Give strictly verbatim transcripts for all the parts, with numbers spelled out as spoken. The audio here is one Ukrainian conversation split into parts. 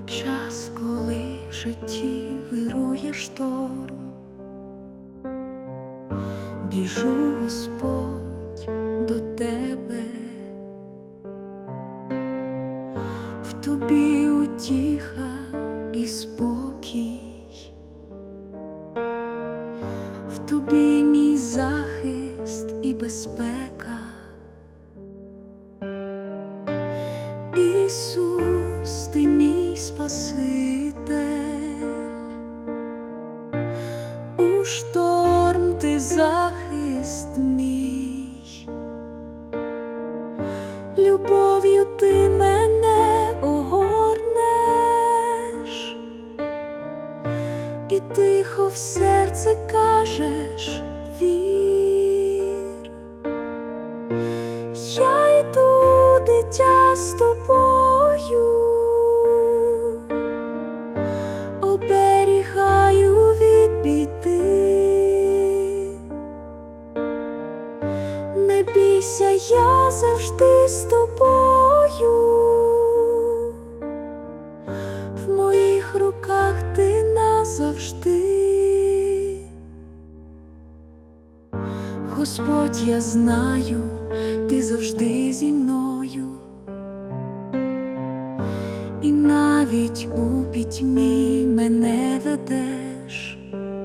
час, коли в житті вирує шторм, біжу, Господь, до тебе, в тобі утіха і спокій, в тобі мій захист і безпека. Ісус, ти мій Спаситель, у шторм ти захист мій, любов'ю ти мене огорнеш, і тихо в серце кажеш: вір. Я йду, дитя, з тобою, оберігаю від біди. Не бійся, я завжди з тобою, в моїх руках ти назавжди. Господь, я знаю, ти завжди зі мною, і навіть у пітьмі мене ведеш.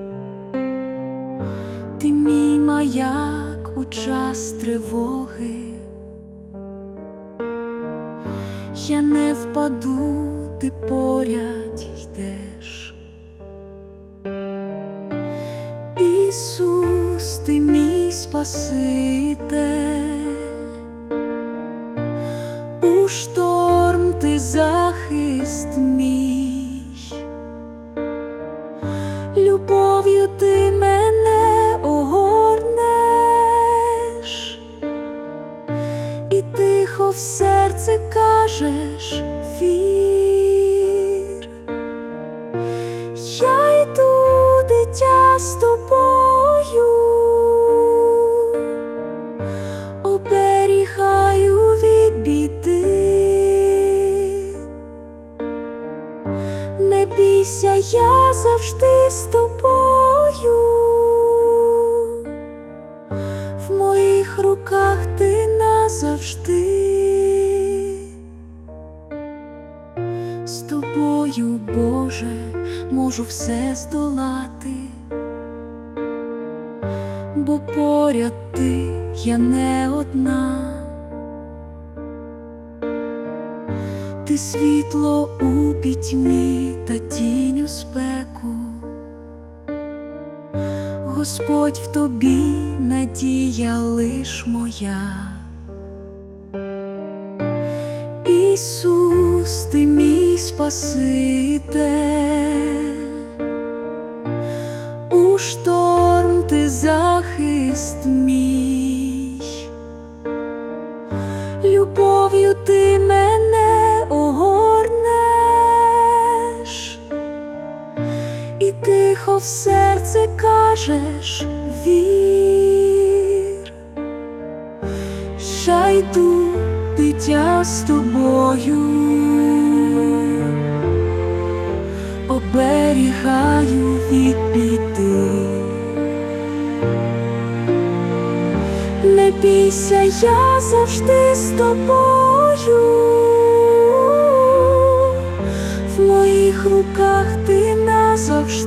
Ти мій маяк у час тривоги, я не впаду, ти поряд йдеш. Ісус, ти мій Спаситель, у шторм ти захист мій, любов'ю ти мене огорнеш, і тихо в серце кажеш: вір. Я йду, дитя, з тобою, оберігаю від біди. Не бійся, я завжди з тобою, в моїх руках ти назавжди. З тобою, Боже, можу все здолати, бо поряд ти, я не одна. Ти світло у пітьмі та тінь у спеку. Господь, в тобі надія лиш моя. Ісус, ти мій Спаситель, у шторм ти захист мій, любов'ю ти мене огорнеш, і тихо в серце кажеш: вір. Я йду, дитя, з тобою, оберігаю від біди. Не бійся, я завжди з тобою, в моїх руках ти назавжди.